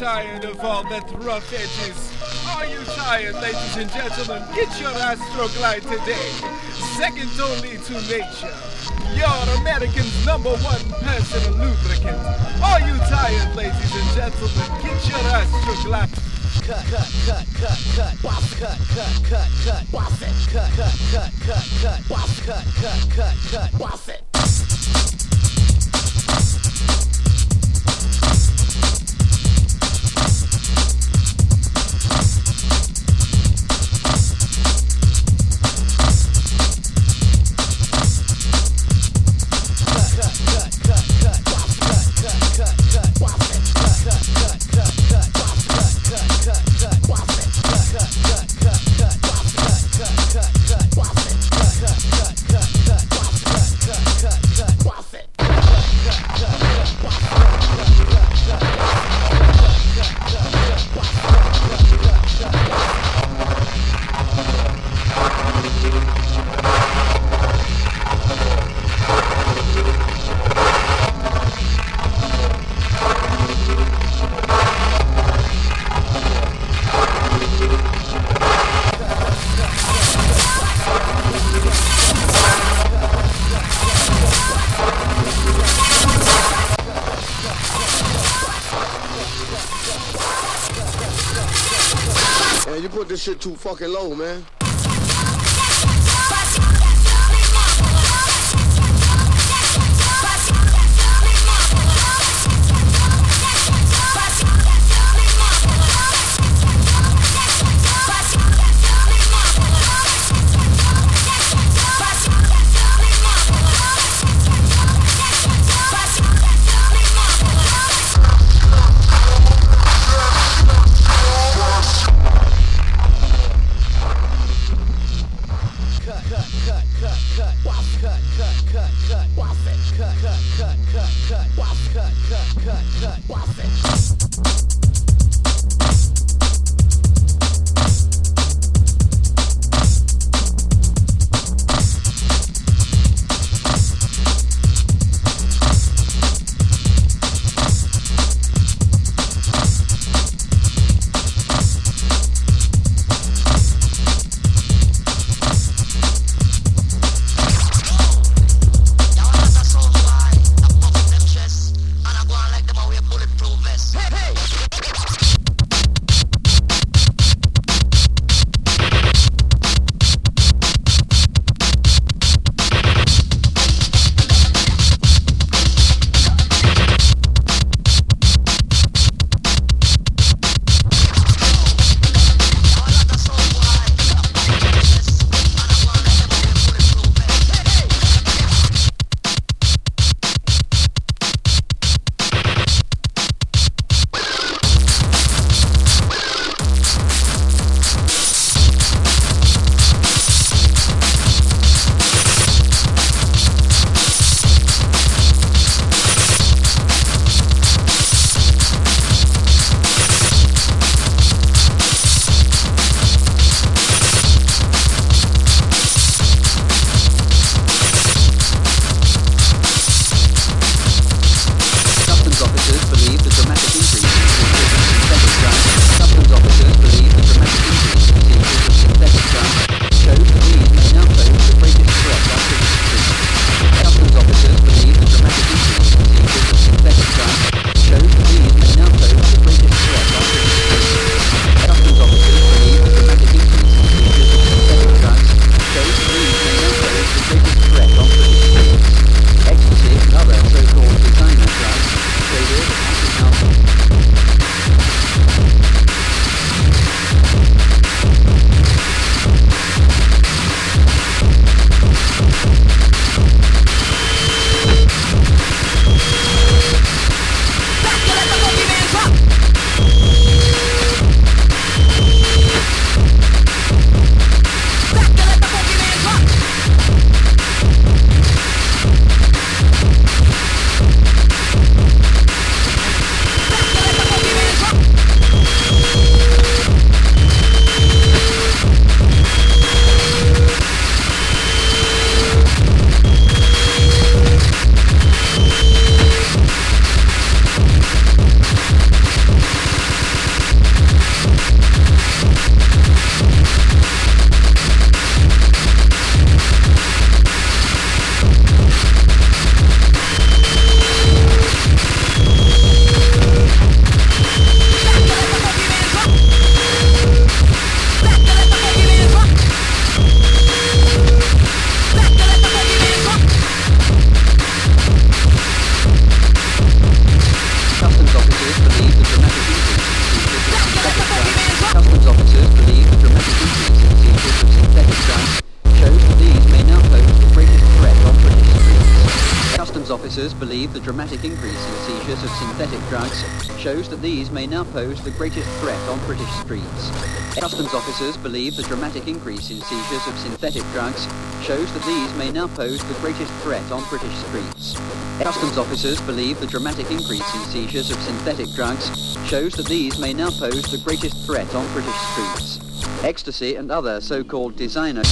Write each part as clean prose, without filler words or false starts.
tired of all that rough edges? Are you tired, ladies and gentlemen? Get your Astroglide today. Second only to nature. Your American's #1 personal lubricant. Are you tired, ladies and gentlemen? Get your Astroglide. Cut, cut, cut, cut, cut, boss, cut, cut, cut, cut, boss it, cut, cut, cut, cut, cut, boss, cut, cut, cut, cut, boss it. Man, you put this shit too fucking low, man. I go on like officers believe the dramatic increase in seizures of synthetic drugs shows that these may now pose the greatest threat on British streets. Customs officers believe the dramatic increase in seizures of synthetic drugs shows that these may now pose the greatest threat on British streets. Customs officers believe the dramatic increase in seizures of synthetic drugs shows that these may now pose the greatest threat on British streets. Ecstasy and other so-called designer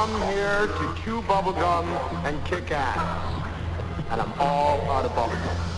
to chew bubblegum and kick ass. And I'm all out of bubblegum.